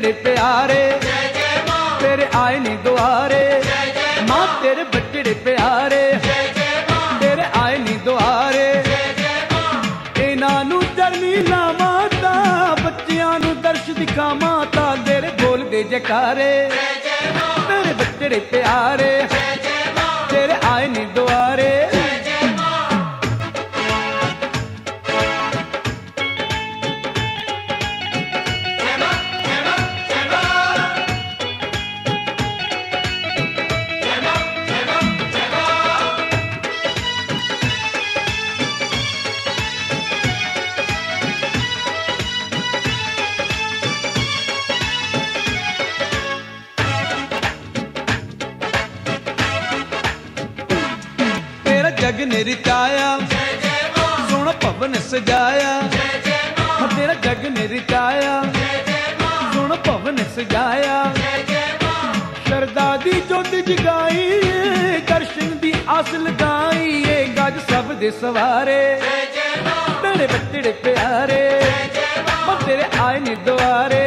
बच्चड़े प्यारे तेरे आए नी दुआरे मां तेरे बच्चड़े प्यारे तेरे आए नी दुआरे इन्हां नू चरनी लावां ता बच्चियां नू दर्श दिखावां ता तेरे बोल दे जयकारे तेरे बच्चड़े प्यारे तेरे आए नी दुआरे जग ने रिचाया सोना भवन सजाया तेरा जग ने रिचाया सोना भवन सजाया शरदा दी जोत जगाई दर्शन दी आस लगाई गज सब दे सवारे तेरे बच्चड़े प्यारे तेरे आए नी दुआरे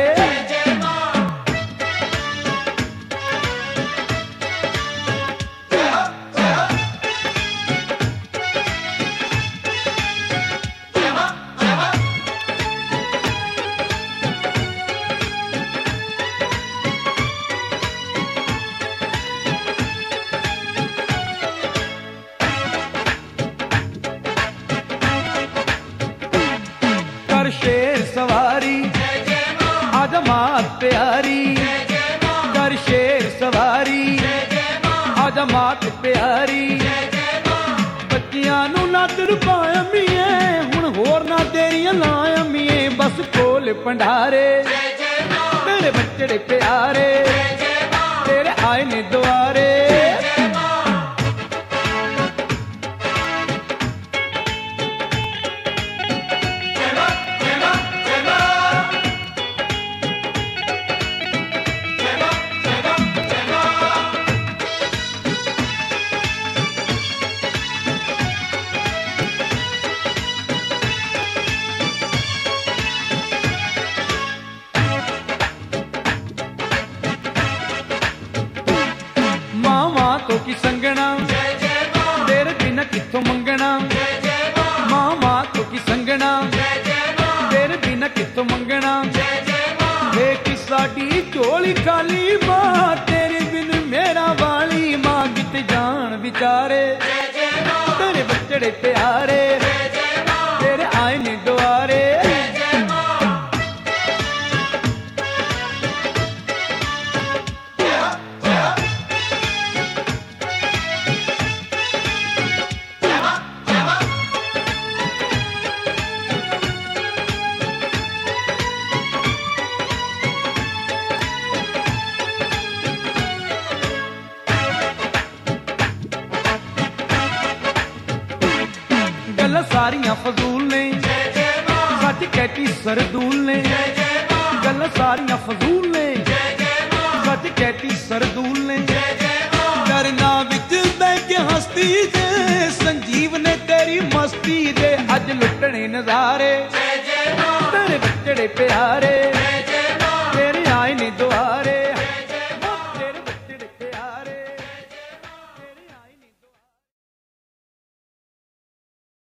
शेर सवारी आजा मात प्यारी कर शेर सवारी आजा मात प्यारी बच्चियां नू नादर पाया मिये हुण होर ना तेरियां लाया मिये बस कोल भंडारे तेरे बच्चड़े प्यारे तेरे आए ने दुआरे तो की संगना तेरे बिना किथों मंगना मामा तो की संगना तेरे बिना किथों मंगना एक साडी झोली खाली मां तेरे बिन मेरा वाली मां कित जान विचारे तेरे बच्चड़े प्यारे तेरे आए ने दुआरे गल्लां सारियां फजूल ने सच कहती सरदूल ने गल्लां सारियां फजूल ने सच कहती सरदूल ने करना विच बह के हस्ती दे संजीव ने तेरी मस्ती दे अज लुटने नजारे तेरे बच्चड़े प्यारे